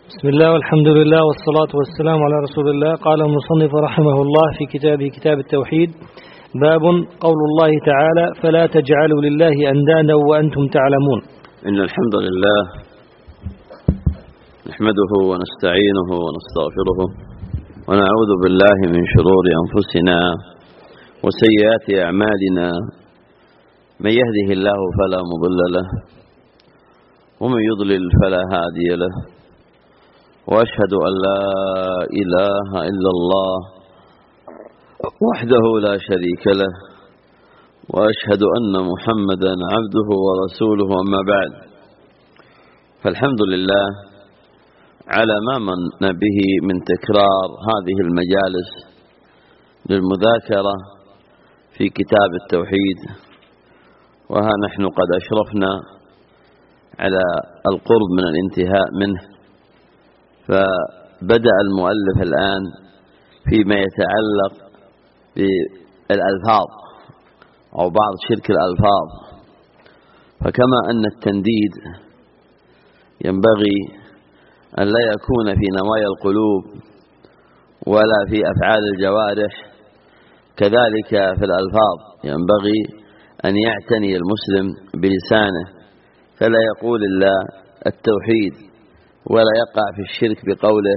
بسم الله والحمد لله والصلاة والسلام على رسول الله. قال المصنف رحمه الله في كتابه كتاب التوحيد: باب قول الله تعالى: فلا تجعلوا لله أندادا وأنتم تعلمون. إن الحمد لله نحمده ونستعينه ونستغفره ونعوذ بالله من شرور أنفسنا وسيئات أعمالنا، من يهده الله فلا مضل له ومن يضلل فلا هادي له، وأشهد أن لا إله إلا الله وحده لا شريك له، وأشهد أن محمدا عبده ورسوله. أما بعد، فالحمد لله على ما من به من تكرار هذه المجالس للمذاكرة في كتاب التوحيد، وها نحن قد أشرفنا على القرب من الانتهاء منه. فبدأ المؤلف الآن فيما يتعلق بالألفاظ أو بعض شرك الألفاظ. فكما أن التنديد ينبغي أن لا يكون في نوايا القلوب ولا في أفعال الجوارح، كذلك في الألفاظ ينبغي أن يعتني المسلم بلسانه، فلا يقول إلا التوحيد ولا يقع في الشرك بقوله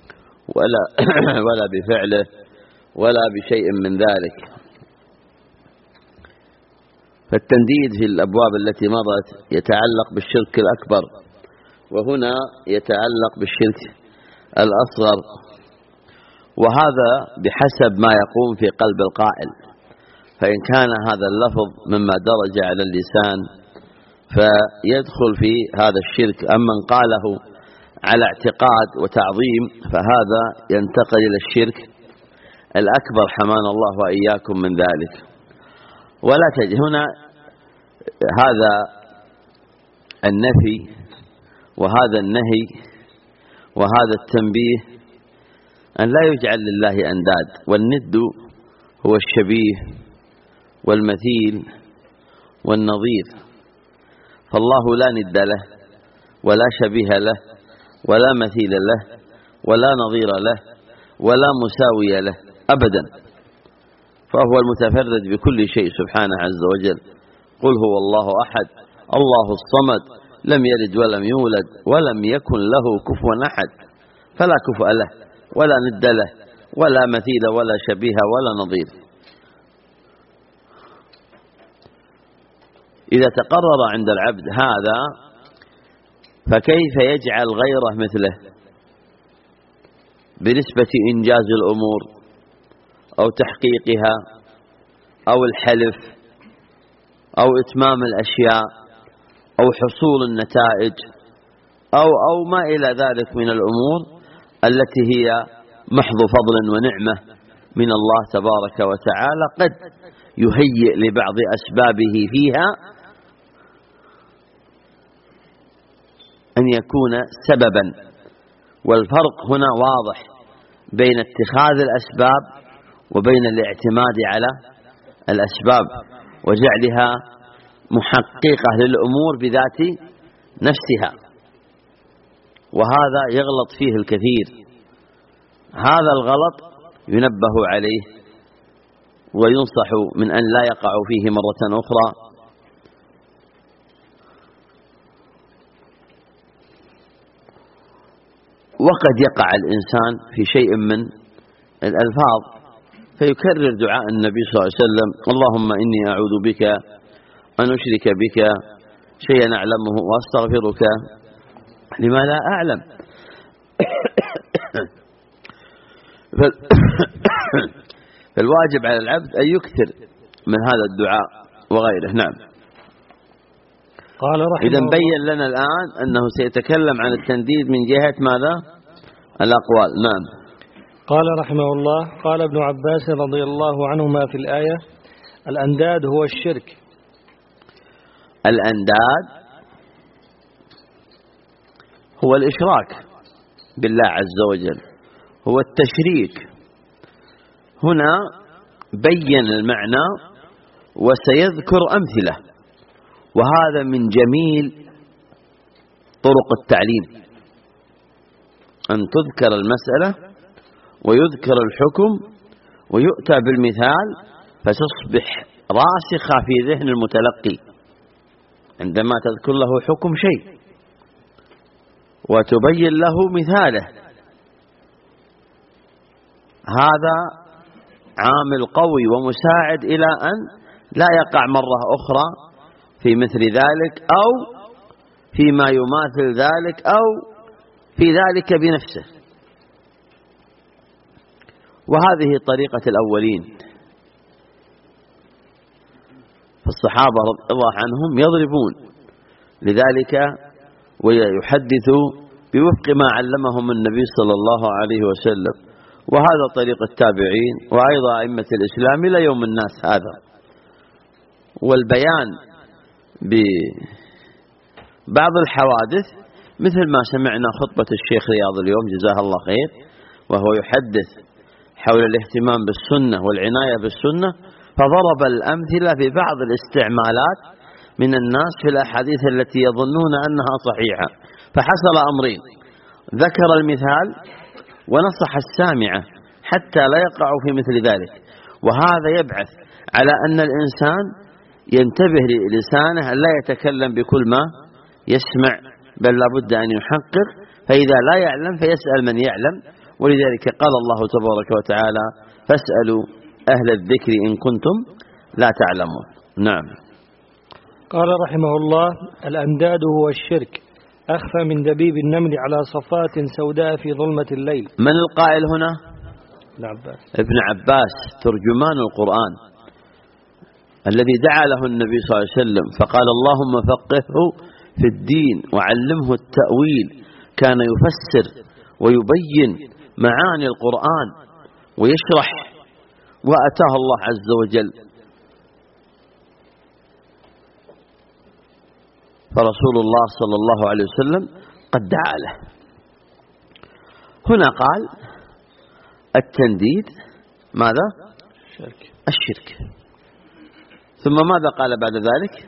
ولا بفعله ولا بشيء من ذلك. فالتنديد في الأبواب التي مضت يتعلق بالشرك الأكبر، وهنا يتعلق بالشرك الأصغر، وهذا بحسب ما يقوم في قلب القائل. فإن كان هذا اللفظ مما درج على اللسان فيدخل في هذا الشرك، أما من قاله على اعتقاد وتعظيم فهذا ينتقل إلى الشرك الأكبر، حمانا الله وإياكم من ذلك. ولا تجد هنا هذا النفي وهذا النهي وهذا التنبيه أن لا يجعل لله أنداد، والند هو الشبيه والمثيل والنظير، فالله لا ند له ولا شبيه له ولا مثيل له ولا نظير له ولا مساوي له أبدا، فهو المتفرد بكل شيء سبحانه عز وجل. قل هو الله أحد الله الصمد لم يلد ولم يولد ولم يكن له كفوا أحد، فلا كفء له ولا ند له ولا مثيل ولا شبيه ولا نظير. إذا تقرر عند العبد هذا فكيف يجعل غيره مثله بنسبة إنجاز الأمور أو تحقيقها أو الحلف أو إتمام الأشياء أو حصول النتائج أو ما إلى ذلك من الأمور التي هي محض فضل ونعمة من الله تبارك وتعالى، قد يهيئ لبعض أسبابه فيها أن يكون سببا. والفرق هنا واضح بين اتخاذ الأسباب وبين الاعتماد على الأسباب وجعلها محققة للأمور بذات نفسها، وهذا يغلط فيه الكثير. هذا الغلط ينبه عليه وينصح من أن لا يقع فيه مرة أخرى. وقد يقع الإنسان في شيء من الألفاظ فيكرر دعاء النبي صلى الله عليه وسلم: اللهم إني أعوذ بك أن أشرك بك شيئا أعلمه وأستغفرك لما لا أعلم. فالواجب على العبد أن يكثر من هذا الدعاء وغيره. نعم. إذا بين لنا الآن أنه سيتكلم عن التنديد من جهة ماذا؟ الأقوال. نعم. قال رحمه الله: قال ابن عباس رضي الله عنهما في الآية: الأنداد هو الشرك. الأنداد هو الإشراك بالله عز وجل، هو التشريك. هنا بين المعنى وسيذكر أمثلة، وهذا من جميل طرق التعليم. أن تذكر المسألة ويذكر الحكم ويؤتى بالمثال فتصبح راسخة في ذهن المتلقي عندما تذكر له حكم شيء وتبين له مثاله. هذا عامل قوي ومساعد إلى أن لا يقع مرة أخرى في مثل ذلك أو فيما يماثل ذلك أو في ذلك بنفسه. وهذه طريقة الأولين، فالصحابة رضي الله عنهم يضربون لذلك ويحدثوا بوفق ما علمهم النبي صلى الله عليه وسلم، وهذا طريق التابعين وأيضا أئمة الإسلام إلى يوم الناس هذا. والبيان ببعض الحوادث مثل ما سمعنا خطبة الشيخ رياض اليوم جزاه الله خير، وهو يحدث حول الاهتمام بالسنة والعناية بالسنة، فضرب الأمثلة في بعض الاستعمالات من الناس في الأحاديث التي يظنون أنها صحيحة. فحصل أمرين: ذكر المثال ونصح السامعة حتى لا يقعوا في مثل ذلك. وهذا يبعث على أن الإنسان ينتبه للسانه أن لا يتكلم بكل ما يسمع، بل لابد أن يحقق، فإذا لا يعلم فيسأل من يعلم. ولذلك قال الله تبارك وتعالى: فاسألوا أهل الذكر إن كنتم لا تعلمون. نعم. قال رحمه الله: الأنداد هو الشرك أخفى من دبيب النمل على صفات سوداء في ظلمة الليل. من القائل هنا؟ ابن عباس ترجمان القرآن الذي دعا له النبي صلى الله عليه وسلم فقال: اللهم فقهه في الدين وعلمه التأويل. كان يفسر ويبين معاني القرآن ويشرح، وأتاه الله عز وجل. فرسول الله صلى الله عليه وسلم قد دعا له. هنا قال التنديد ماذا؟ الشرك. ثم ماذا قال بعد ذلك؟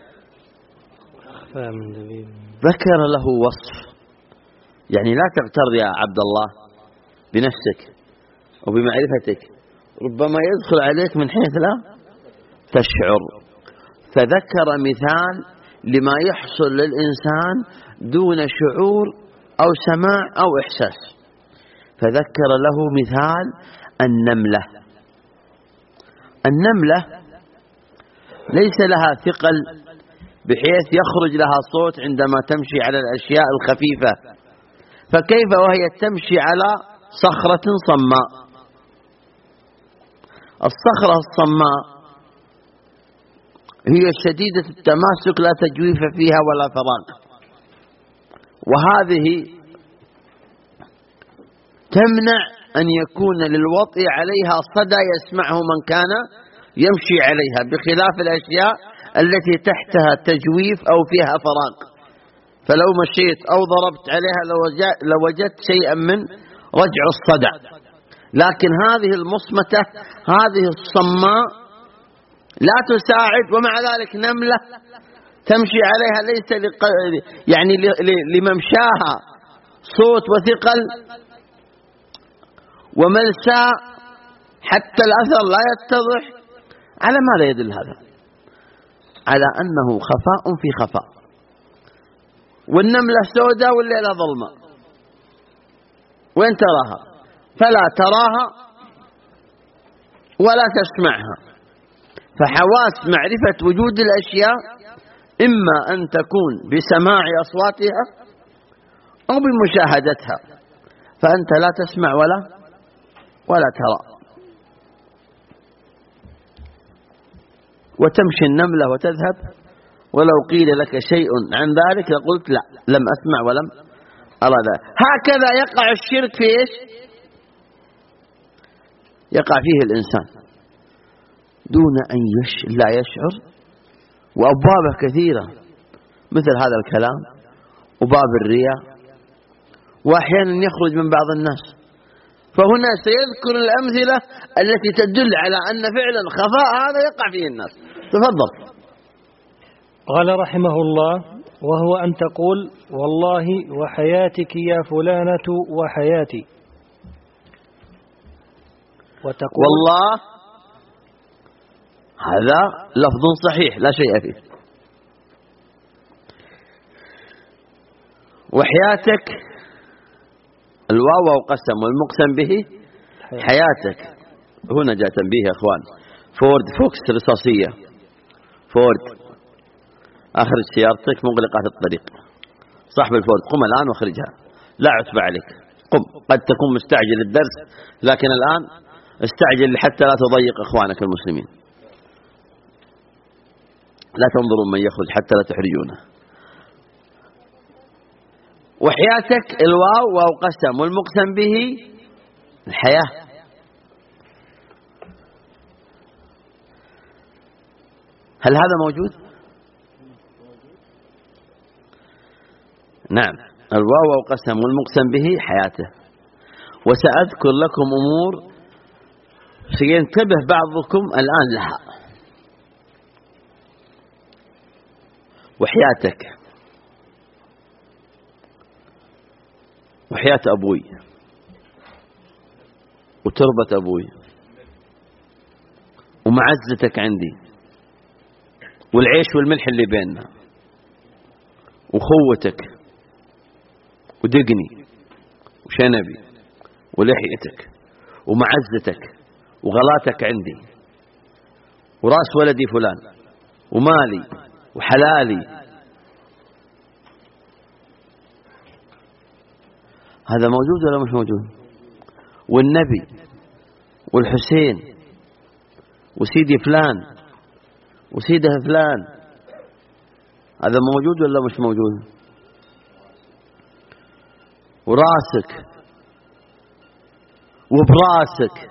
ذكر له وصف، يعني لا تغتر يا عبد الله بنفسك وبمعرفتك، ربما يدخل عليك من حيث لا تشعر. فذكر مثال لما يحصل للإنسان دون شعور أو سماع أو إحساس. فذكر له مثال النملة. النملة ليس لها ثقل بحيث يخرج لها صوت عندما تمشي على الأشياء الخفيفة، فكيف وهي تمشي على صخرة صماء؟ الصخرة الصماء هي شديدة التماسك لا تجويف فيها ولا فراغ، وهذه تمنع أن يكون للوطء عليها صدى يسمعه من كان يمشي عليها، بخلاف الأشياء التي تحتها تجويف أو فيها فراغ، فلو مشيت أو ضربت عليها لوجدت شيئا من رجع الصدى. لكن هذه المصمتة، هذه الصماء لا تساعد، ومع ذلك نملة تمشي عليها ليس يعني لممشاها صوت وثقل وملساء حتى الأثر لا يتضح. على ماذا يدل هذا؟ على أنه خفاء في خفاء، والنملة سوداء والليلة ظلمة، وين تراها؟ فلا تراها ولا تسمعها. فحواس معرفة وجود الأشياء إما أن تكون بسماع أصواتها أو بمشاهدتها، فأنت لا تسمع ولا ترى. وتمشي النملة وتذهب، ولو قيل لك شيء عن ذلك لقلت لا، لم أسمع ولم أرى ذلك. هكذا يقع الشرك في إيش؟ يقع فيه الإنسان دون أن لا يشعر، وأبوابه كثيرة مثل هذا الكلام، وباب الرياء، وأحيانا يخرج من بعض الناس. فهنا سيذكر الأمثلة التي تدل على أن فعلا خفاء هذا يقع فيه الناس. تفضل. قال رحمه الله: وهو أن تقول والله وحياتك يا فلانة وحياتي، وتقول والله هذا لفظ صحيح لا شيء فيه. وحياتك الواو قسم والمقسم به حياتك. هنا جاء تنبيه يا اخوان. فورد فوكس رصاصية، فورد اخرج سيارتك مغلقة الطريق، صاحب الفورد قم الآن واخرجها، لا عتب عليك، قم. قد تكون مستعجل الدرس لكن الآن استعجل حتى لا تضيق اخوانك المسلمين. لا تنظروا من يخرج حتى لا تحرجونه. وحياتك الواو واو قسم والمقسم به الحياة. هل هذا موجود؟ نعم، الواو واو قسم والمقسم به حياته. وسأذكر لكم أمور سينتبه بعضكم الآن لها. وحياتك، وحياة أبوي وتربة أبوي ومعزتك عندي والعيش والملح اللي بيننا وخوتك ودقني وشنبي ولحيتك ومعزتك وغلاتك عندي وراس ولدي فلان ومالي وحلالي. هذا موجود ولا مش موجود؟ والنبي والحسين وسيدي فلان وسيده فلان، هذا موجود ولا مش موجود؟ وراسك وبراسك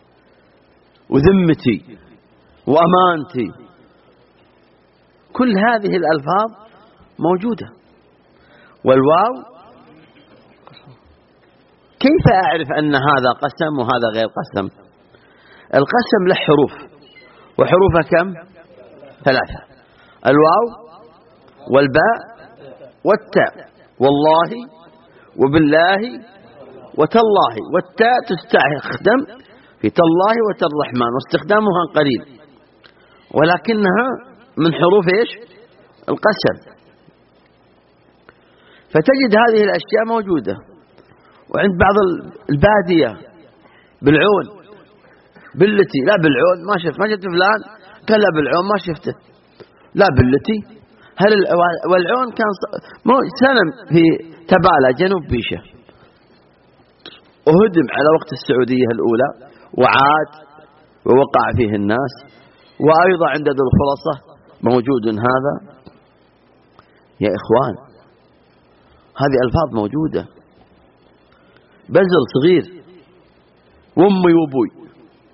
وذمتي وأمانتي، كل هذه الألفاظ موجودة. والواو كيف أعرف أن هذا قسم وهذا غير قسم؟ القسم له حروف، وحروفه كم؟ 3: الواو والباء والتاء، والله وبالله وتالله. والتاء تستخدم في تالله وتالرحمن واستخدامها قليل، ولكنها من حروف ايش؟ القسم. فتجد هذه الأشياء موجودة. وعند بعض البادية بالعون بلتي، لا بالعون ما شفت فلان، قال لا بالعون ما شفته، لا بلتي. والعون كان سنم في تبالة جنوب بيشة، وهدم على وقت السعودية الأولى وعاد ووقع فيه الناس. وأيضا عند ذو الخلصة موجود هذا. يا إخوان هذه ألفاظ موجودة. بزر صغير، وامي وابوي،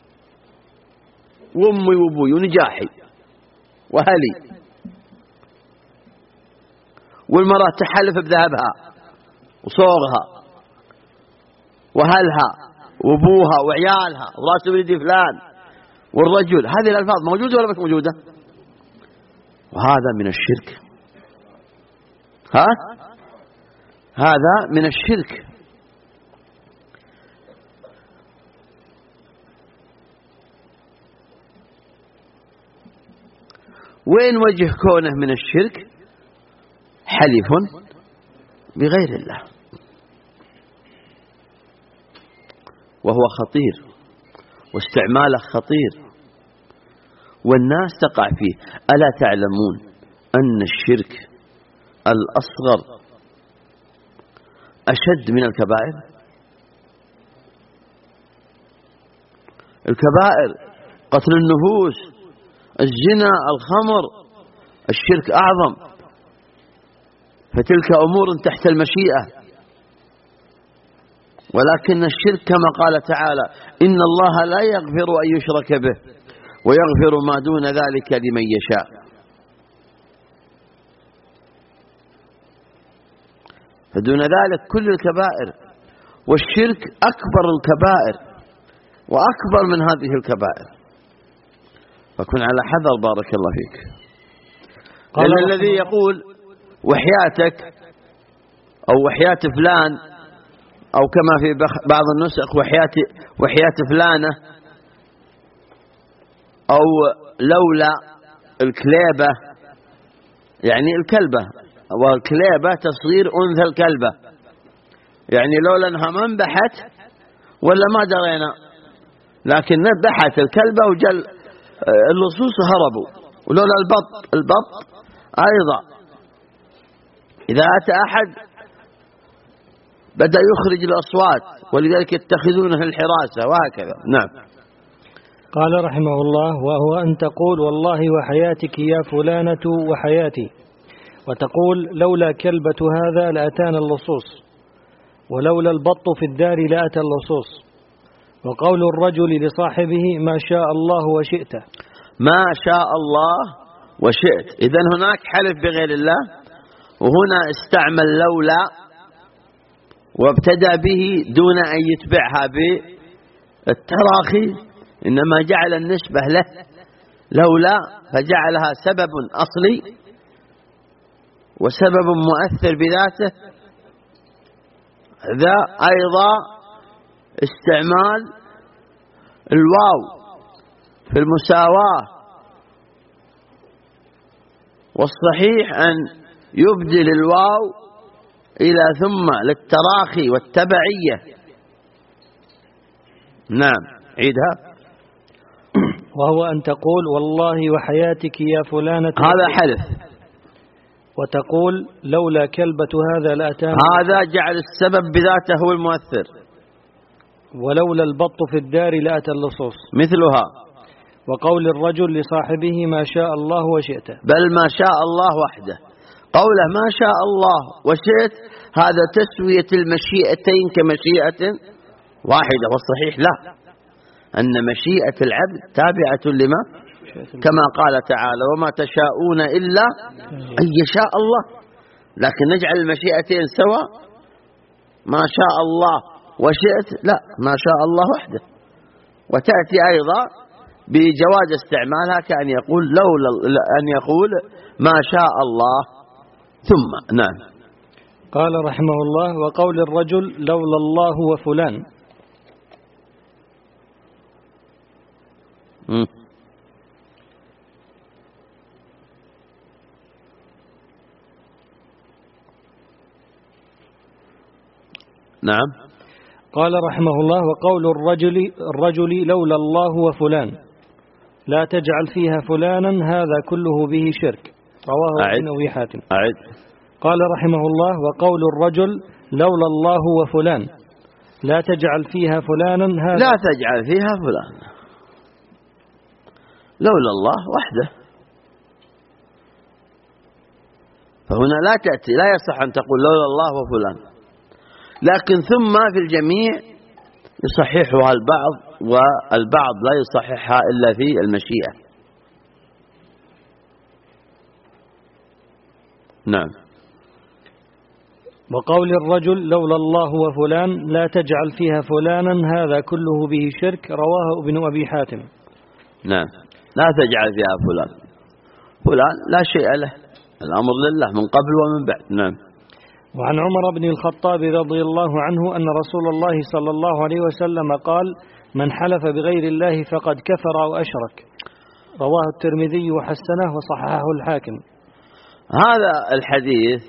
وامي وابوي ونجاحي وهلي. والمرأة تحلف بذهبها وصوغها وهلها وابوها وعيالها وراس ولدي فلان. والرجل، هذه الألفاظ موجودة ولا مش موجودة؟ وهذا من الشرك. هذا من الشرك. وين وجه كونه من الشرك؟ حلف بغير الله، وهو خطير واستعماله خطير والناس تقع فيه. ألا تعلمون أن الشرك الأصغر أشد من الكبائر؟ الكبائر قتل النفوس، الزنا، الخمر، الشرك أعظم. فتلك أمور تحت المشيئة. ولكن الشرك كما قال تعالى: إن الله لا يغفر أن يشرك به ويغفر ما دون ذلك لمن يشاء. فدون ذلك كل الكبائر، والشرك أكبر الكبائر وأكبر من هذه الكبائر. فكن على حذر بارك الله فيك. لأن الذي يقول وحياتك أو وحياة فلان، أو كما في بعض النسخ وحياة فلانة، أو لولا الكليبة، يعني الكلبة، والكليبة تصغير أنثى الكلبة، يعني لولا أنها ما انبحت ولا ما درينا، لكن نبحت الكلبة وجل اللصوص هربوا. ولولا البط أيضا إذا أتى أحد بدأ يخرج الأصوات، ولذلك يتخذونه الحراسة وهكذا. نعم. قال رحمه الله: وهو أن تقول والله وحياتك يا فلانة وحياتي، وتقول لولا كلبة هذا لأتانا اللصوص، ولولا البط في الدار لأتى اللصوص. وقول الرجل لصاحبه ما شاء الله وشئت، ما شاء الله وشئت. إذن هناك حلف بغير الله، وهنا استعمل لولا وابتدأ به دون أن يتبعها بالتراخي، إنما جعل النسبة له لولا، فجعلها سبب أصلي وسبب مؤثر بذاته. ذا أيضا استعمال الواو في المساواة، والصحيح أن يبدل الواو إلى ثم للتراخي والتبعية. نعم، عيدها. وهو أن تقول والله وحياتك يا فلانة، هذا حلف، وتقول لولا كلبة هذا لأتانا، هذا جعل السبب بذاته هو المؤثر. ولولا البط في الدار لأتى اللصوص، مثلها. وقول الرجل لصاحبه ما شاء الله وشئت، بل ما شاء الله وحده. قوله ما شاء الله وشئت هذا تسوية المشيئتين كمشيئة واحدة، والصحيح لا، أن مشيئة العبد تابعة لما، كما قال تعالى وما تشاءون إلا أن يشاء الله. لكن نجعل المشيئتين سوا، ما شاء الله وشئت، لا، ما شاء الله وحده. وتأتي أيضا بجواز استعمالها كأن يقول أن يقول ما شاء الله ثم. نعم. قال رحمه الله: وقول الرجل لولا الله وفلان. نعم. قال رحمه الله: وقول الرجل لولا الله وفلان لا تجعل فيها فلانا هذا كله به شرك، رواه ابن أبي حاتم. قال رحمه الله: وقول الرجل لولا الله وفلان لا تجعل فيها فلانا هذا، لا تجعل فيها فلان، لولا الله وحده. فهنا لا تأتي، لا يصح أن تقول لولا الله وفلان، لكن ثم في الجميع يصححها البعض، والبعض لا يصححها إلا في المشيئة. نعم. وقول الرجل لولا الله وفلان لا تجعل فيها فلانا هذا كله به شرك، رواه ابن أبي حاتم. نعم. لا تجعل فيها فلان لا شيء له، الأمر لله من قبل ومن بعد. نعم. وعن عمر بن الخطاب رضي الله عنه أن رسول الله صلى الله عليه وسلم قال: من حلف بغير الله فقد كفر أو أشرك، رواه الترمذي وحسنه وصححه الحاكم. هذا الحديث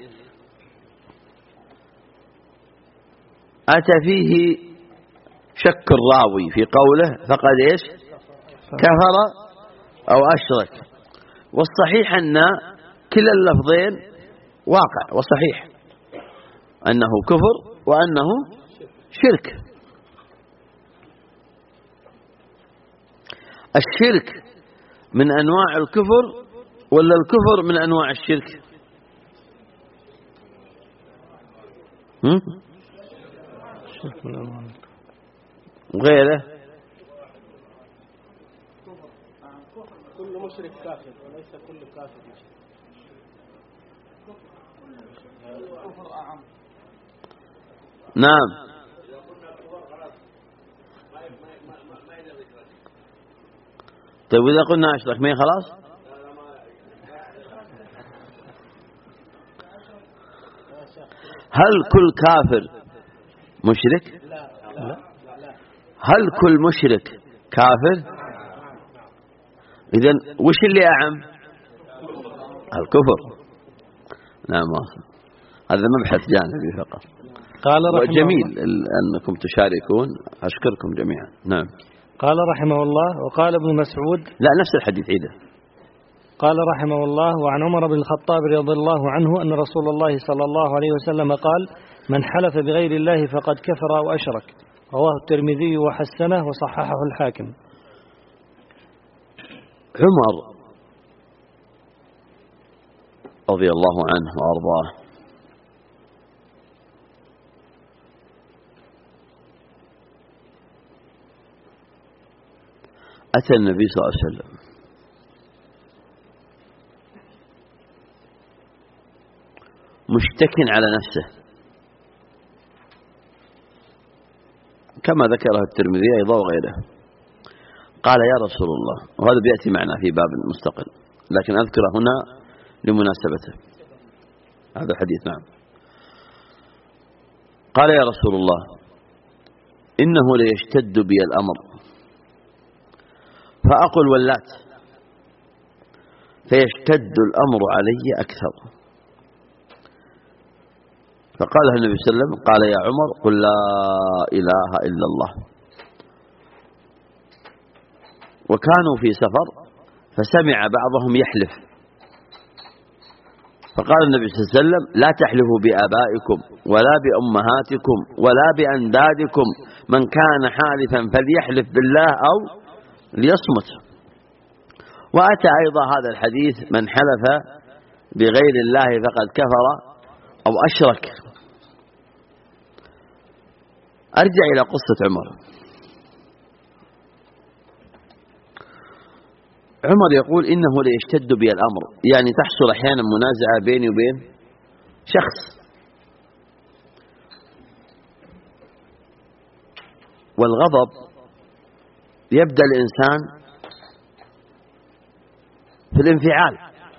أتى فيه شك الراوي في قوله فقد إيش كفر أو أشرك، والصحيح أن كلا اللفظين واقع وصحيح، أنه كفر وأنه شرك. الشرك من أنواع الكفر ولا الكفر من أنواع الشرك؟ وغيره. كل مشرك كافر وليس كل كافر مشرك. الكفر أعم. نعم. طيب إذا قلنا أشرك ما خلاص؟ هل كل كافر مشرك؟ لا. هل كل مشرك كافر؟ إذن وش اللي أعم؟ الكفر. نعم، هذا مبحث جانبي فقط. قال وجميل أنكم تشاركون، أشكركم جميعا. نعم. قال رحمه الله: وقال ابن مسعود. لا، نفس الحديث عيده. قال رحمه الله: وعن عمر بن الخطاب رضي الله عنه أن رسول الله صلى الله عليه وسلم قال: من حلف بغير الله فقد كفر أو أشرك. رواه الترمذي وحسنه وصححه الحاكم. عمر رضي الله عنه وأرضاه أتى النبي صلى الله عليه وسلم مشتكٍ على نفسه كما ذكره الترمذي أيضا وغيره. قال: يا رسول الله، وهذا بيأتي معنا في باب مستقل لكن أذكره هنا لمناسبته هذا الحديث. نعم. قال: يا رسول الله، إنه ليشتد بي الأمر فأقل ولات فيشتد الأمر علي أكثر. فقال النبي صلى الله عليه وسلم: قال يا عمر: قل لا إله إلا الله. وكانوا في سفر فسمع بعضهم يحلف، فقال النبي صلى الله عليه وسلم: لا تحلفوا بآبائكم ولا بأمهاتكم ولا بأندادكم، من كان حالفا فليحلف بالله أو ليصمت. وأتى أيضا هذا الحديث: من حلف بغير الله فقد كفر أو أشرك. أرجع إلى قصة عمر. عمر يقول: إنه ليشتد بي الأمر، يعني تحصل أحيانا منازعة بيني وبين شخص، والغضب يبدأ الإنسان في الانفعال،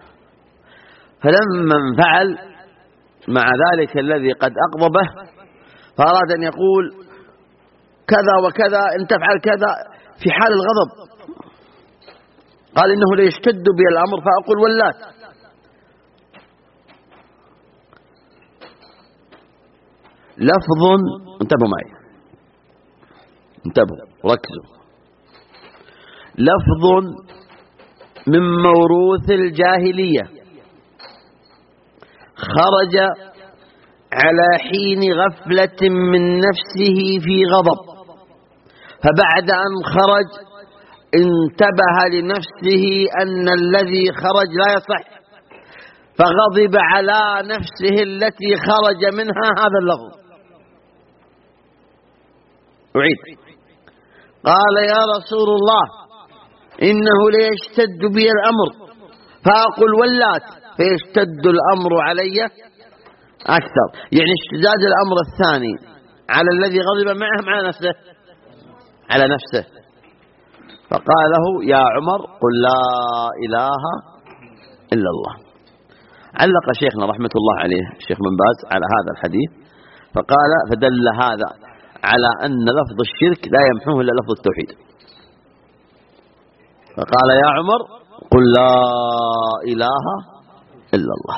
فلما انفعل مع ذلك الذي قد أغضبه فأراد أن يقول كذا وكذا، إن تفعل كذا، في حال الغضب. قال: إنه ليشتد بي الأمر فأقول ولات. لفظ، انتبهوا معي، انتبهوا ركزوا، لفظ من موروث الجاهلية خرج على حين غفلة من نفسه في غضب، فبعد أن خرج انتبه لنفسه أن الذي خرج لا يصح، فغضب على نفسه التي خرج منها هذا اللفظ. أعيد. قال: يا رسول الله، إنه ليشتد بي الأمر فأقول ولات فيشتد الأمر علي أكثر، يعني اشتداد الأمر الثاني على الذي غضب معه على نفسه، على نفسه. فقال له: يا عمر، قل لا إله إلا الله. علق شيخنا رحمة الله عليه الشيخ بن باز على هذا الحديث فقال: فدل هذا على أن لفظ الشرك لا يمحوه إلا لفظ التوحيد. فقال: يا عمر، قل لا إله إلا الله.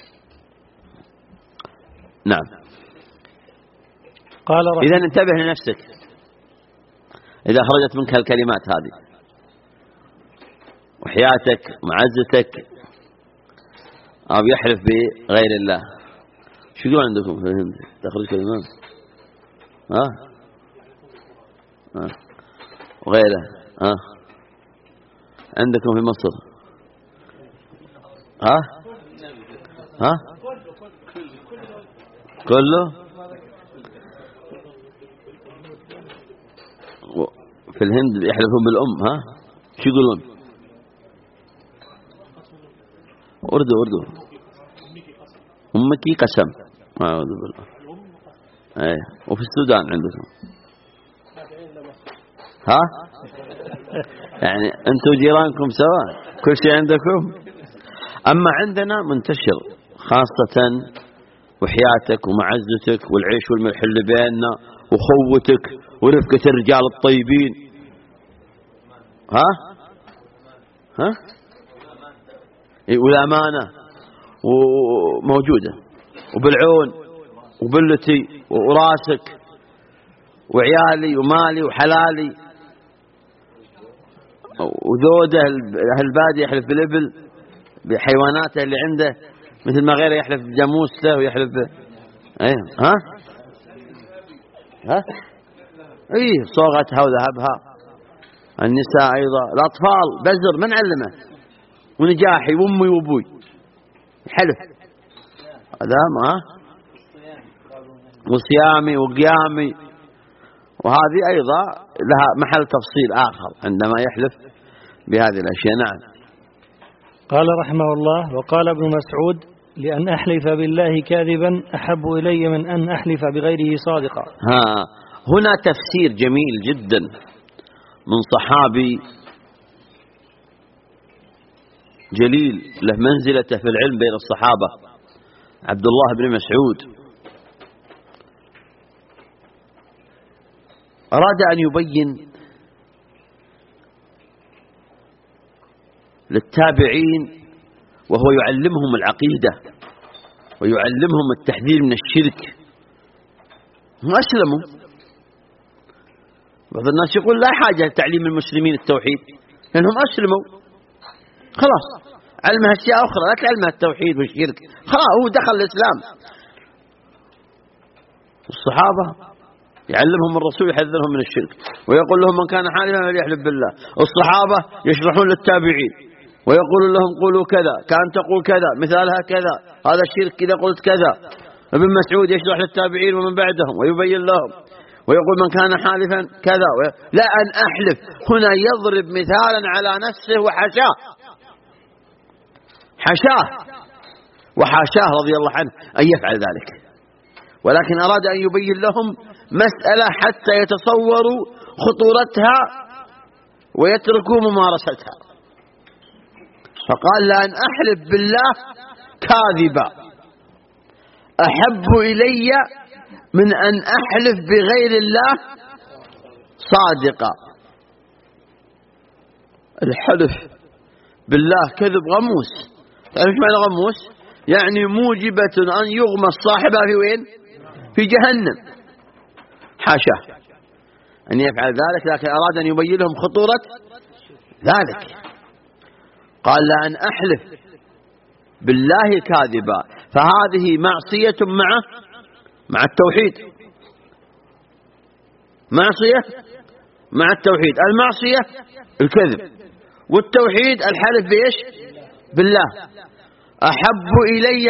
نعم. قال: إذن انتبه لنفسك إذا خرجت منك الكلمات هذه، وحياتك معزتك، أو يحلف بغير الله. شو يقول عندكم في الهند؟ تخرج كلمات وغيره عندكم في مصر كله. في الهند يحلفون بالأم. شو يقولون؟ أردو أمك قسم. أعوذ بالله. وفي السودان عندكم يعني أنتم جيرانكم سواء، كل شيء عندكم. أما عندنا منتشر، خاصة وحياتك ومعزتك والعيش والملح اللي بيننا وخوتك ورفقة الرجال الطيبين. ها والأمانة وموجودة، وبالعون وبلتي وراسك وعيالي ومالي وحلالي، وذوده أهل البادية يحلف بالإبل بحيواناته اللي عنده مثل ما غيره يحلف بجاموسته ويحلف ايه صوغتها وذهبها. النساء أيضا، الأطفال بزر من علمه ونجاحي وأمي وأبوي حلف هذا ما وصيامي وقيامي. وهذه أيضا لها محل تفصيل آخر عندما يحلف بهذه الأشياء. نعم. قال رحمه الله: وقال ابن مسعود: لأن أحلف بالله كاذبا أحب إلي من أن أحلف بغيره صادقا. هنا تفسير جميل جدا من صحابي جليل له منزلته في العلم بين الصحابة، عبد الله بن مسعود. أراد أن يبين للتابعين وهو يعلمهم العقيدة ويعلمهم التحذير من الشرك. هم أسلموا. بعض الناس يقول لا حاجة لتعليم المسلمين التوحيد لأنهم أسلموا خلاص، علمها أشياء أخرى لا تعلمها التوحيد والشرك، خلاص هو دخل الإسلام. الصحابة يعلمهم الرسول يحذرهم من الشرك ويقول لهم من كان حالفا فليحلف بالله. الصحابة يشرحون للتابعين ويقول لهم قولوا كذا، كان تقول كذا، مثالها كذا، هذا الشرك إذا قلت كذا. ابن مسعود يشرح للتابعين ومن بعدهم ويبين لهم ويقول من كان حالفا كذا لا أن أحلف. هنا يضرب مثالا على نفسه وحاشاه، حاشاه وحاشاه رضي الله عنه أن يفعل ذلك، ولكن أراد أن يبين لهم مسألة حتى يتصوروا خطورتها ويتركوا ممارستها. فقال: لأن أحلف بالله كاذبا أحب إلي من أن أحلف بغير الله صادقا. الحلف بالله كذب غموس. تعرف ايش معنى غموس؟ يعني موجبة أن يغمس صاحبها في وين؟ في جهنم. حاشا أن يفعل ذلك، لكن أراد أن يبين لهم خطورة ذلك. قال: لأن أحلف بالله كاذبا، فهذه معصية مع التوحيد، معصية مع التوحيد. المعصية الكذب، والتوحيد الحلف بإيش؟ بالله. أحب إلي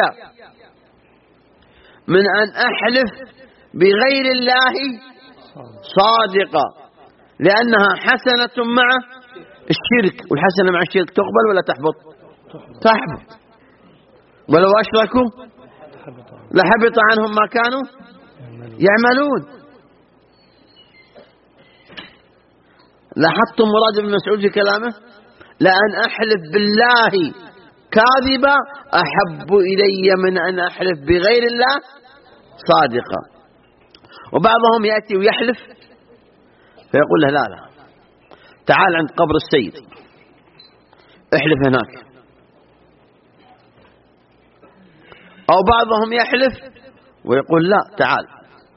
من أن أحلف بغير الله صادقا، لأنها حسنة مع الشرك، والحسنة مع الشرك تقبل ولا تحبط؟ تحبط. ولو أشركوا لحبط عنهم ما كانوا يعملون. لاحظتم مراد ابن مسعود في كلامه؟ لأن أحلف بالله كاذبا أحب إلي من أن أحلف بغير الله صادقا. وبعضهم يأتي ويحلف فيقول له: لا تعال عند قبر السيد احلف هناك. أو بعضهم يحلف ويقول: لا تعال.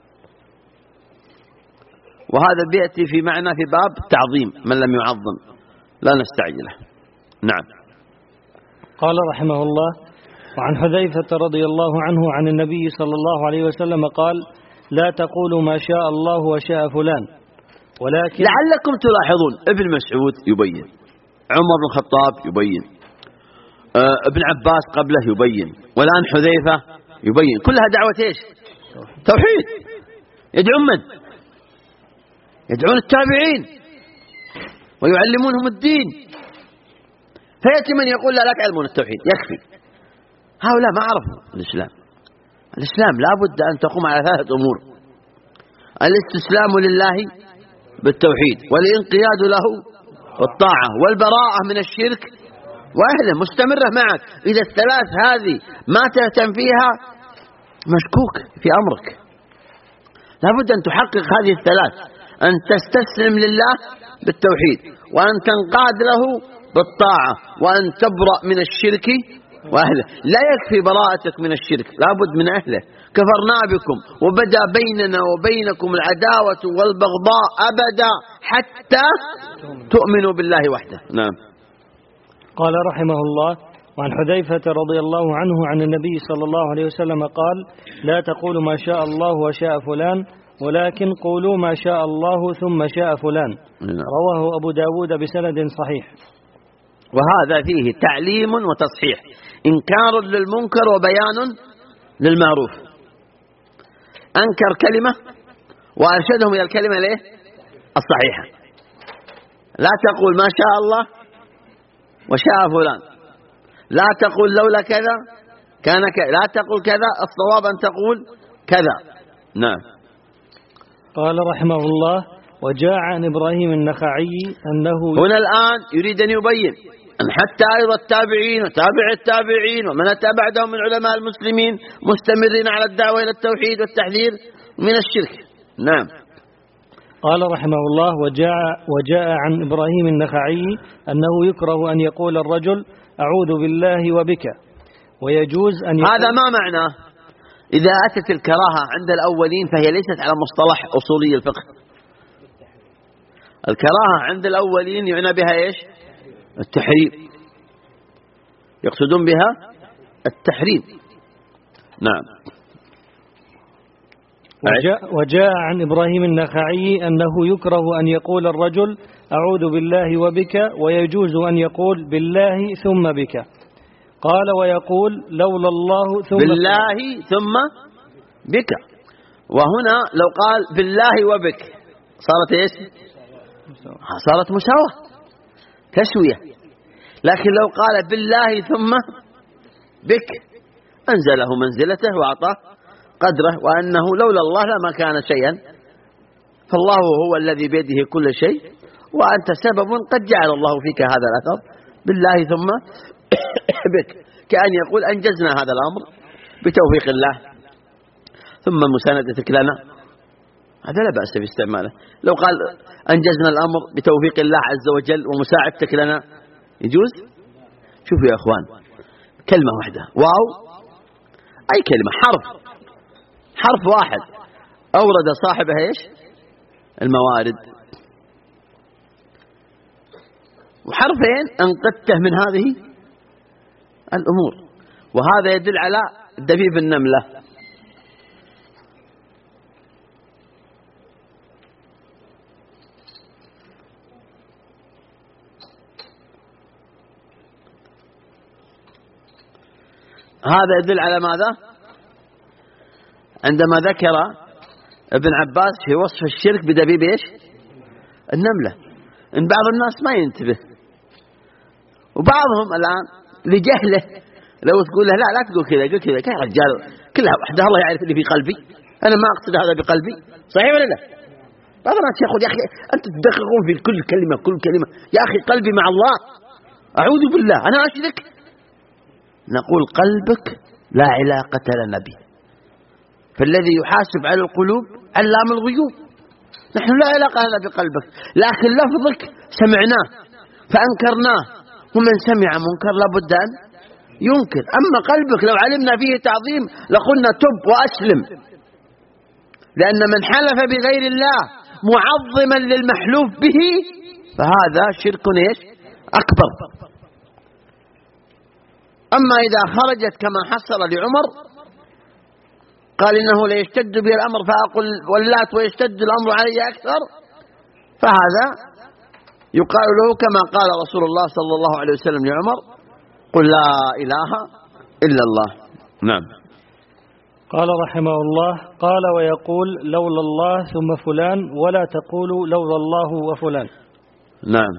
وهذا بيأتي في معنى في باب تعظيم، من لم يعظم لا نستعجله. نعم. قال رحمه الله: وعن حذيفة رضي الله عنه عن النبي صلى الله عليه وسلم قال: لا تقولوا ما شاء الله وشاء فلان، ولكن لعلكم تلاحظون ابن مسعود يبين، عمر بن الخطاب يبين، ابن عباس قبله يبين، والآن حذيفة يبين. كلها دعوة ايش؟ توحيد. يدعون من؟ يدعون التابعين ويعلمونهم الدين. فيأتي من يقول: لا تعلمون التوحيد، يكفي. هؤلاء ما عرفوا الإسلام. الإسلام لا بد أن تقوم على ثلاثة أمور: الاستسلام لله بالتوحيد، والانقياد له والطاعة، والبراءة من الشرك وأهله مستمرة معك. إذا الثلاث هذه ما تهتم فيها مشكوك في أمرك. لابد أن تحقق هذه الثلاث: أن تستسلم لله بالتوحيد، وأن تنقاد له بالطاعة، وأن تبرأ من الشرك وأهله. لا يكفي براءتك من الشرك، لابد من أهله. كفرنا بكم وبدأ بيننا وبينكم العداوة والبغضاء أبدا حتى تؤمنوا بالله وحده. نعم. قال رحمه الله: وعن حذيفة رضي الله عنه عن النبي صلى الله عليه وسلم قال: لا تقولوا ما شاء الله وشاء فلان، ولكن قولوا ما شاء الله ثم شاء فلان. رواه أبو داود بسند صحيح. وهذا فيه تعليم وتصحيح، إنكار للمنكر وبيان للمعروف. أنكر كلمة وأرشدهم إلى الكلمة الصحيحة. لا تقول ما شاء الله وشاء فلان، لا تقول لولا كذا كان كذا، لا تقول كذا، الصواب أن تقول كذا. نعم. قال رحمه الله: وجاء عن إبراهيم النخعي أنه هنا الآن يريد أن يبين أن حتى أيضا التابعين وتابع التابعين ومن أتى بعدهم من علماء المسلمين مستمرين على الدعوة إلى التوحيد والتحذير من الشرك. نعم. قال رحمه الله: وجاء عن إبراهيم النخعي أنه يكره أن يقول الرجل أعوذ بالله وبك، ويجوز أن يقول. هذا ما معناه؟ إذا أتت الكراهة عند الأولين فهي ليست على مصطلح أصولي الفقه. الكراهة عند الأولين يعنى بها إيش؟ التحريم، يقصدون بها التحريم. نعم. وجاء عن إبراهيم النخعي أنه يكره أن يقول الرجل أعوذ بالله وبك، ويجوز أن يقول بالله ثم بك. قال: ويقول لولا الله ثم بالله ثم بك. وهنا لو قال بالله وبك صارت إيش؟ صارت مساواة، تسوية. لكن لو قال بالله ثم بك أنزله منزلته وأعطاه قدره، وأنه لولا الله لما كان شيئا، فالله هو الذي بيده كل شيء، وأنت سبب قد جعل الله فيك هذا الأثر. بالله ثم بك، كأن يقول أنجزنا هذا الأمر بتوفيق الله ثم مساندتك لنا، هذا لا بأس باستعماله. لو قال أنجزنا الأمر بتوفيق الله عز وجل ومساعدتك لنا يجوز. شوفوا يا أخوان، كلمة واحدة واو، أي كلمة حرف واحد أورد صاحبها إيش؟ الموارد، وحرفين أنقذته من هذه الأمور. وهذا يدل على دبيب النملة. هذا يدل على ماذا؟ عندما ذكر ابن عباس في وصف الشرك بدبيب إيش؟ النملة. إن بعض الناس ما ينتبه، وبعضهم الآن لجهله لو تقول له لا تقول كذا، قل كذا، يا رجال كلها وحده، الله يعرف اللي في قلبي، أنا ما أقصد هذا بقلبي. صحيح ولا لا؟ بعض الناس يقول يا أخي أنت تدققون في كل كلمة، يا أخي قلبي مع الله، أعوذ بالله أنا أشرك. نقول قلبك لا علاقة لنا به، فالذي يحاسب على القلوب علام الغيوب. نحن لا علاقة لنا بقلبك، لكن لفظك سمعناه فأنكرناه، ومن سمع منكر لابد أن ينكر. أما قلبك لو علمنا فيه تعظيم لقلنا تب وأسلم، لأن من حلف بغير الله معظما للمحلوف به فهذا شرك إيش؟ أكبر. أما إذا خرجت كما حصل لعمر قال إنه لا يشتد به الأمر فأقول ولات ويشتد الأمر علي أكثر، فهذا يقال له كما قال رسول الله صلى الله عليه وسلم لعمر: قل لا إله إلا الله. نعم. قال رحمه الله: قال: ويقول لولا الله ثم فلان، ولا تقولوا لولا الله وفلان. نعم.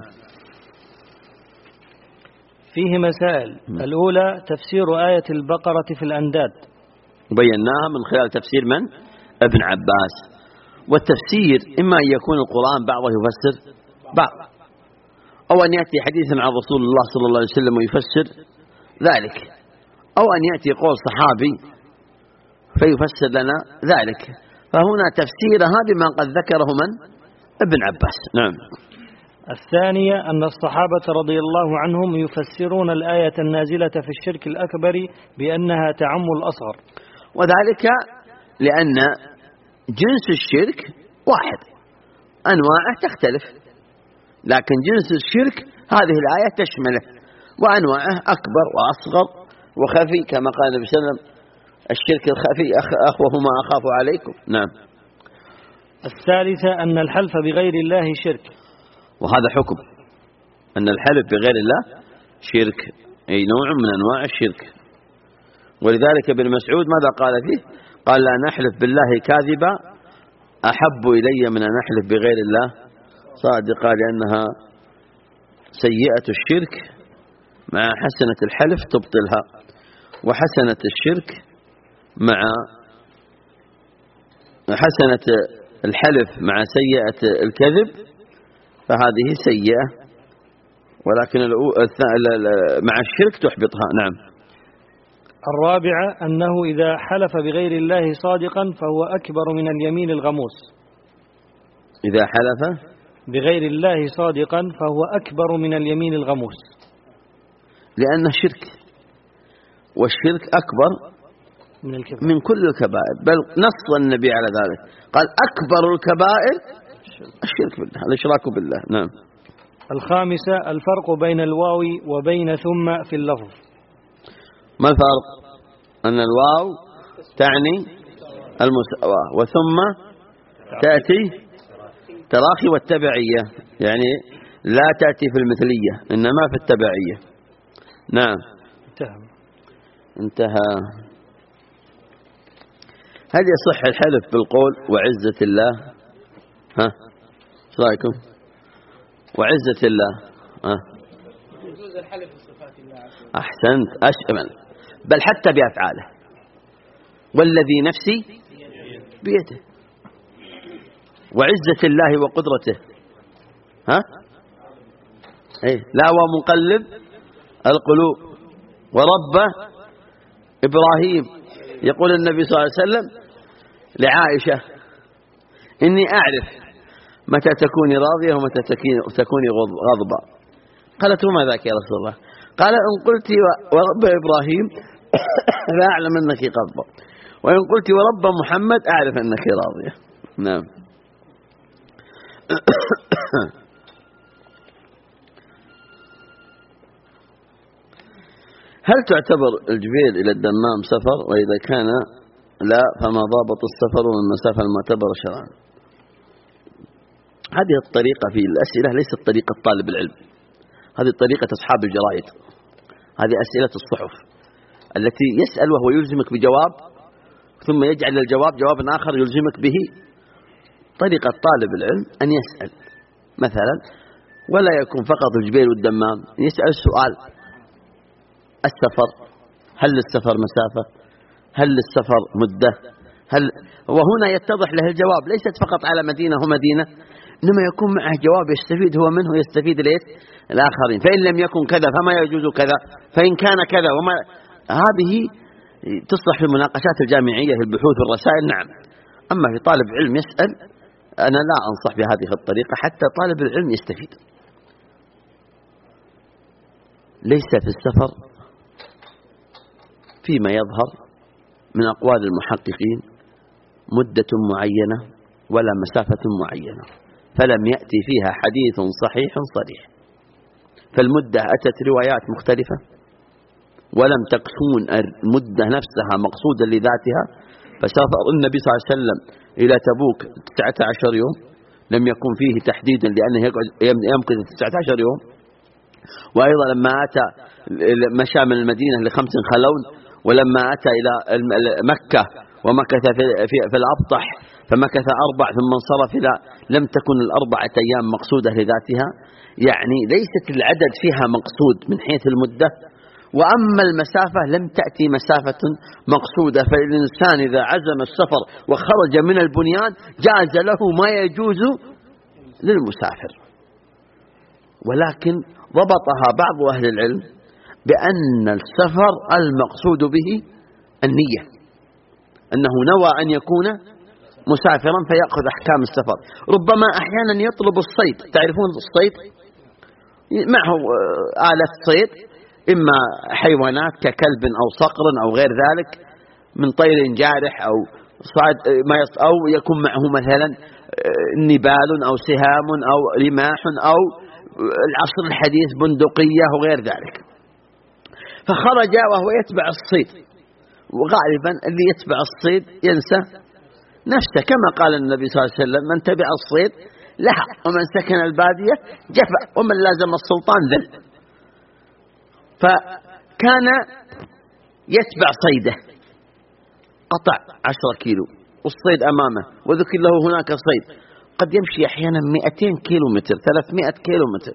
فيه مسائل. الأولى تفسير آية البقرة في الأنداد، بيناها من خلال تفسير من؟ ابن عباس. والتفسير إما أن يكون القرآن بعضه يفسر بعض، أو أن يأتي حديث عن رسول الله صلى الله عليه وسلم ويفسر ذلك، أو أن يأتي قول صحابي فيفسر لنا ذلك. فهنا تفسيرها بما قد ذكره من؟ ابن عباس. نعم. الثانية أن الصحابة رضي الله عنهم يفسرون الآية النازلة في الشرك الأكبر بأنها تعم الأصغر، وذلك لأن جنس الشرك واحد، أنواعه تختلف، لكن جنس الشرك هذه الآية تشمله، وأنواعه أكبر وأصغر وخفي، كما قال النبي صلى الله عليه وسلم: الشرك الخفي أخوف ما أخاف عليكم. نعم. الثالثة أن الحلف بغير الله شرك، وهذا حكم أن الحلف بغير الله شرك، أي نوع من أنواع الشرك. ولذلك ابن مسعود ماذا قال فيه؟ قال: لا نحلف بالله كاذبا أحب إلي من أن نحلف بغير الله صادقا، لأنها سيئة الشرك مع حسنة الحلف تبطلها، وحسنة الشرك مع حسنة الحلف مع سيئة الكذب فهذه سيئة، ولكن مع الشرك تحبطها. نعم. الرابعة أنه إذا حلف بغير الله صادقا فهو أكبر من اليمين الغموس. إذا حلف بغير الله صادقا فهو أكبر من اليمين الغموس، لأنه شرك، والشرك أكبر من كل الكبائر، بل نص النبي على ذلك، قال: أكبر الكبائر الشرك بالله، الإشراك بالله. نعم. الخامسة الفرق بين الواو وبين ثم في اللفظ. ما الفرق؟ أن الواو تعني المساواة، وثم تأتي تراخي والتبعية، يعني لا تأتي في المثلية إنما في التبعية. نعم. انتهى. هل يصح الحلف بالقول وعزة الله؟ ها، ايش رايكم؟ وعزة الله. ها، يجوز الحلف بصفات الله عز وجل. احسنت، اشمل، بل حتى بافعاله. والذي نفسي بيده. وعزة الله وقدرته. ها، ايه، لا ومقلب القلوب ورب إبراهيم. يقول النبي صلى الله عليه وسلم لعائشة: إني أعرف متى تكوني راضية ومتى تكوني غضبة. قالت: وما ذاك يا رسول الله؟ قال: إن قلت ورب إبراهيم فأعلم أنك غضبة، وإن قلت ورب محمد أعرف أنك راضية. نعم. هل تعتبر الجبيل إلى الدمام سفر؟ وإذا كان لا فما ضابط السفر والمسافة المعتبرة شرعا؟ هذه الطريقة في الأسئلة ليست طريقة طالب العلم، هذه طريقة أصحاب الجرائد، هذه أسئلة الصحف التي يسأل وهو يلزمك بجواب ثم يجعل الجواب جوابا آخر يلزمك به. طريقة طالب العلم أن يسأل مثلا، ولا يكون فقط الجبيل والدمام، يسأل السؤال: السفر، هل للسفر مسافة؟ هل للسفر مدة؟ وهنا يتضح له الجواب، ليست فقط على مدينة ومدينة، إنما يكون معه جواب يستفيد هو منه يستفيد الآخرين. فإن لم يكن كذا فما يجوز كذا، فإن كان كذا وما. هذه تصلح في المناقشات الجامعية في البحوث والرسائل. نعم. أما في طالب علم يسأل، أنا لا أنصح بهذه الطريقة حتى طالب العلم يستفيد. ليس في السفر فيما يظهر من أقوال المحققين مدة معينة ولا مسافة معينة، فلم يأتي فيها حديث صحيح صريح، فالمدة أتت روايات مختلفة، ولم تكون المدة نفسها مقصودا لذاتها. فسافر النبي صلى الله عليه وسلم إلى تبوك 19 يوم، لم يكن فيه تحديدا لأنه يمكن 19 يوم. وأيضا لما أتى مشى من المدينة ل5 خلون، ولما أتى إلى مكة ومكث في الأبطح فمكث 4 ثم انصرف إلى، لم تكن ال4 أيام مقصودة لذاتها، يعني ليست العدد فيها مقصود من حيث المدة. وأما المسافة لم تأتي مسافة مقصودة، فالإنسان إذا عزم السفر وخرج من البنيان جاز له ما يجوز للمسافر. ولكن ضبطها بعض أهل العلم بأن السفر المقصود به النية، أنه نوى أن يكون مسافرا فيأخذ أحكام السفر. ربما أحيانا يطلب الصيد، تعرفون الصيد معه آلة صيد، إما حيوانات ككلب أو صقر أو غير ذلك من طير جارح أو صاد، أو يكون معه مثلا نبال أو سهام أو رماح أو العصر الحديث بندقية وغير ذلك. فخرج وهو يتبع الصيد، وغالبا اللي يتبع الصيد ينسى نفسه، كما قال النبي صلى الله عليه وسلم: من تبع الصيد لحق، ومن سكن البادية جفع، ومن لازم السلطان ذل. فكان يتبع صيده، قطع 10 كيلو والصيد أمامه، وذكر له هناك صيد قد يمشي أحيانا 200 كيلو متر 300 كيلو متر،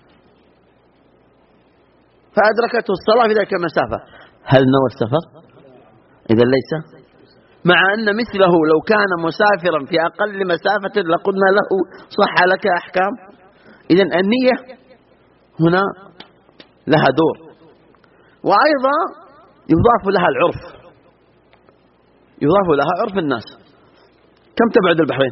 فأدركته الصلاة في ذلك المسافة. هل نوى السفر؟ إذا ليس، مع أن مثله لو كان مسافرا في أقل مسافة لقلنا له صح لك أحكام. إذا النية هنا لها دور، وأيضا يضاف لها العرف، يضاف لها عرف الناس. كم تبعد البحرين؟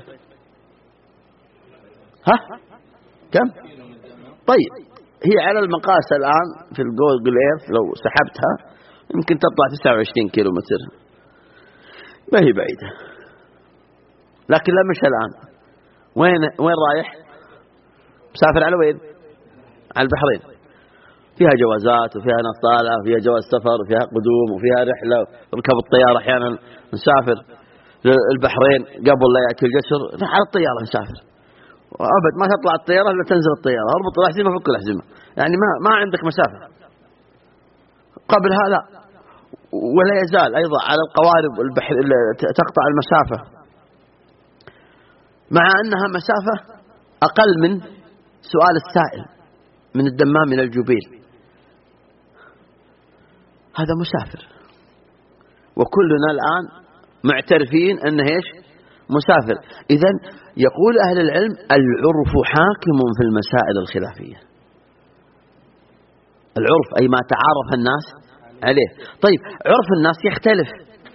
ها؟ كم؟ طيب هي على المقاس الآن في الجوجل ايرث لو سحبتها يمكن تطلع 29 كيلو متر، ما هي بعيدة. لكن لا مش الآن، وين رايح؟ مسافر على وين؟ على البحرين. فيها جوازات وفيها نطالة وفيها جواز سفر وفيها قدوم وفيها رحلة، ركب الطيارة أحيانا نسافر البحرين قبل لا يأتي الجسر على الطيارة نسافر، وأبد ما تطلع الطيارة إلا تنزل الطيارة، اربط الأحزمة فك الأحزمة، يعني ما عندك مسافة. قبل هذا ولا يزال أيضا على القوارب البحر تقطع المسافة، مع أنها مسافة أقل من سؤال السائل من الدمام إلى الجبيل. هذا مسافر، وكلنا الآن معترفين أنه إيش؟ مسافر. إذن يقول أهل العلم: العرف حاكم في المسائل الخلافية. العرف أي ما تعارف الناس عليه. طيب عرف الناس يختلف،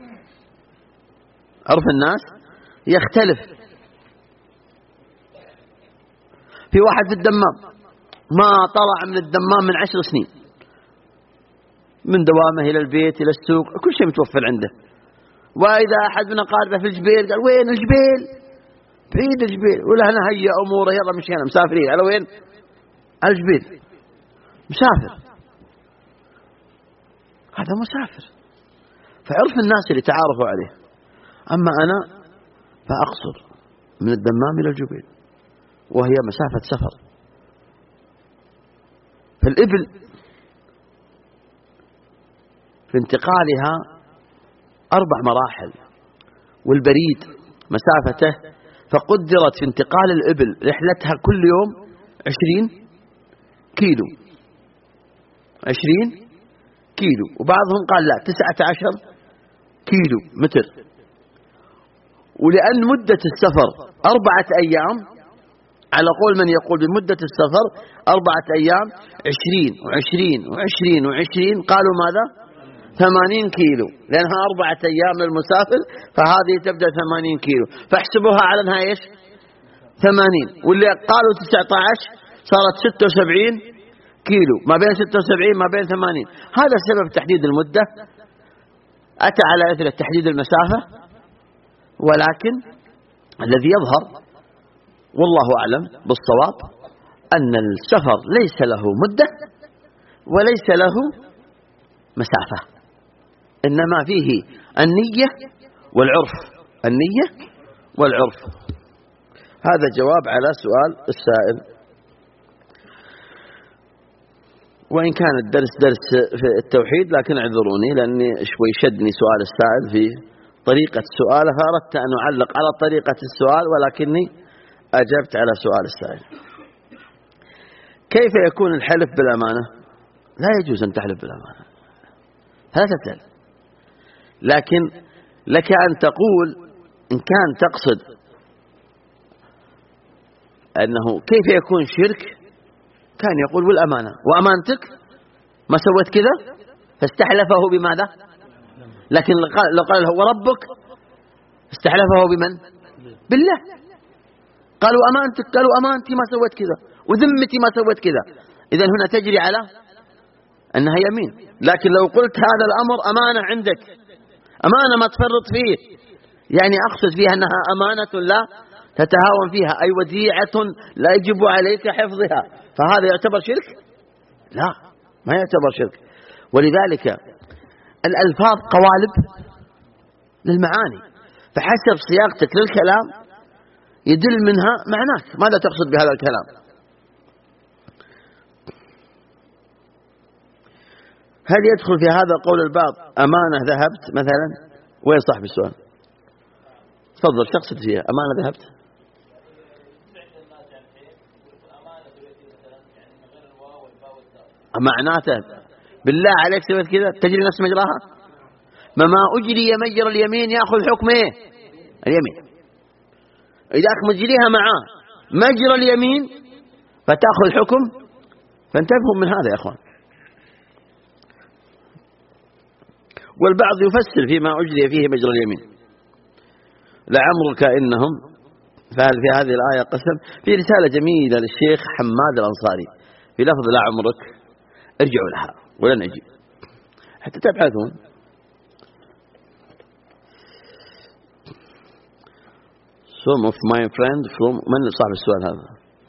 عرف الناس يختلف. في واحد في الدمام ما طلع من الدمام من 10 سنين، من دوامه إلى البيت إلى السوق كل شيء متوفر عنده. وإذا أحد من أقاربه في الجبيل قال: وين الجبيل؟ بعيد الجبيل. ولا أنا هيا أموره يلا مشينا مسافرين. على وين؟ على الجبيل. مسافر، هذا مسافر. فعرف الناس اللي تعارفوا عليه. أما أنا فأقصر من الدمام إلى الجبيل وهي مسافة سفر. فالإبل في انتقالها 4 مراحل، والبريد مسافته فقدرت في انتقال الإبل رحلتها كل يوم 20 كيلو، 20 كيلو، وبعضهم قال لا 19 كيلو متر. ولأن مدة السفر 4 أيام، على قول من يقول بمدة السفر 4 أيام 20 و20 و20 و20 قالوا ماذا؟ 80 كيلو، لأنها 4 أيام للمسافر، فهذه تبدأ 80 كيلو، فاحسبوها على أنها إيش؟ 80. واللي قالوا 19 صارت 76 كيلو، ما بين 76 ما بين 80. هذا سبب تحديد المدة، أتى على أثر تحديد المسافة. ولكن الذي يظهر والله أعلم بالصواب أن السفر ليس له مدة وليس له مسافة، إنما فيه النية والعرف، النية والعرف. هذا جواب على سؤال السائل. وإن كان الدرس درس في التوحيد لكن اعذروني لأني شوي شدني سؤال السائل في طريقة سؤاله، فأردت أن أعلق على طريقة السؤال ولكني أجبت على سؤال السائل. كيف يكون الحلف بالأمانة؟ لا يجوز أن تحلف بالأمانة، لا تتل. لكن لك أن تقول إن كان تقصد أنه كيف يكون شرك، كان يقول بالأمانة وأمانتك ما سويت كذا، فاستحلفه بماذا؟ لكن لو قال له وربك استحلفه بمن؟ بالله. قالوا أمانتك، قالوا أمانتي ما سويت كذا وذمتي ما سويت كذا. إذن هنا تجري على أنها يمين. لكن لو قلت هذا الأمر أمانة عندك، أمانة ما تفرط فيه، يعني أقصد فيها أنها أمانة لا تتهاون فيها، أي وديعة لا يجب عليك حفظها، فهذا يعتبر شرك؟ لا، ما يعتبر شرك. ولذلك الألفاظ قوالب للمعاني، فحسب صياغتك للكلام يدل منها معناك، ماذا تقصد بهذا الكلام. هل يدخل في هذا قول البعض أمانة ذهبت مثلا؟ وين صاحب السؤال؟ تفضل، تقصد فيها أمانة ذهبت؟ معناته بالله عليك سويت كذا تجري نفس مجراها؟ ما أجري مجرى اليمين يأخذ حكم إيه؟ اليمين. إذا مجريها معاه مجرى اليمين فتأخذ حكم، فانتبهوا من هذا يا أخوان. والبعض يفسر فيما أجري فيه مجرى اليمين، لعمرك إنهم، فهل في هذه الآية قسم؟ في رسالة جميلة للشيخ حماد الأنصاري في لفظ لعمرك، ارجعوا لها ولن أجي حتى تبحثون. Some of my friend from، من صاحب السؤال هذا؟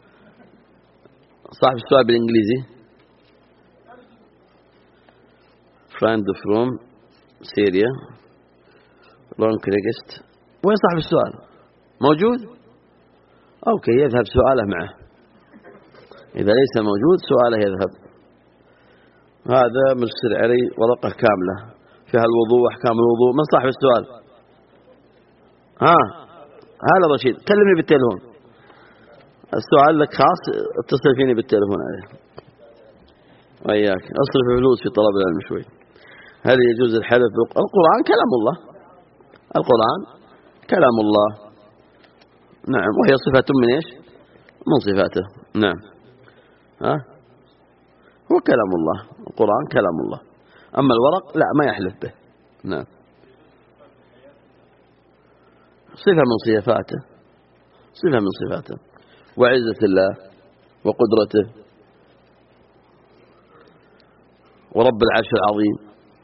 صاحب السؤال بالإنجليزي friend from Syria long request. وين صاحب السؤال؟ موجود؟ أوكي، يذهب سؤاله معه. إذا ليس موجود سؤاله يذهب. هذا مرسل علي ورقة كاملة فيها الوضوء وأحكام الوضوء. من صاحب السؤال؟ هذا رشيد، كلمني بالتليفون. السؤال لك خاص، اتصل فيني بالتليفون عليه. وإياك أصرف فلوس في طلب العلم شوي. هل يجوز الحلف القرآن كلام الله، القرآن كلام الله، نعم، وهي صفة من إيش؟ من صفاته، نعم. هو كلام الله، القرآن كلام الله. أما الورق لا، ما يحلف به، نعم، صفة من صفاته، صفة من صفاته، وعزة الله وقدرته ورب العرش العظيم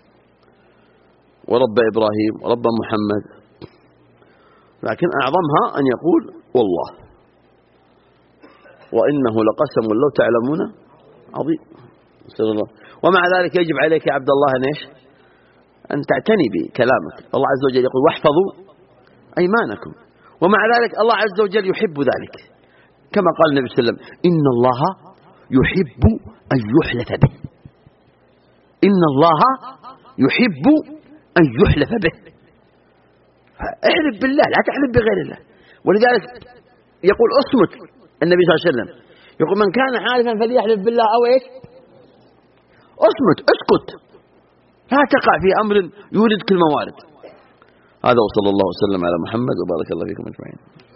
ورب إبراهيم ورب محمد. لكن أعظمها أن يقول والله وإنه لقسم لو تعلمون عظيم. ومع ذلك يجب عليك يا عبد الله أن تعتني بكلامك. الله عز وجل يقول واحفظوا أيمانكم، ومع ذلك الله عز وجل يحب ذلك، كما قال النبي صلى الله عليه وسلم إن الله يحب أن يحلف به، إن الله يحب أن يحلف به. احلف بالله، لا تحلف بغير الله. ولذلك يقول اصمت النبي صلى الله عليه وسلم، يقول من كان حالفا فليحلف بالله أو إيش؟ اصمت، اسكت، لا تقع في أمر يوردك الموارد. هذا وصلى الله وسلم على محمد وبارك الله فيكم أجمعين.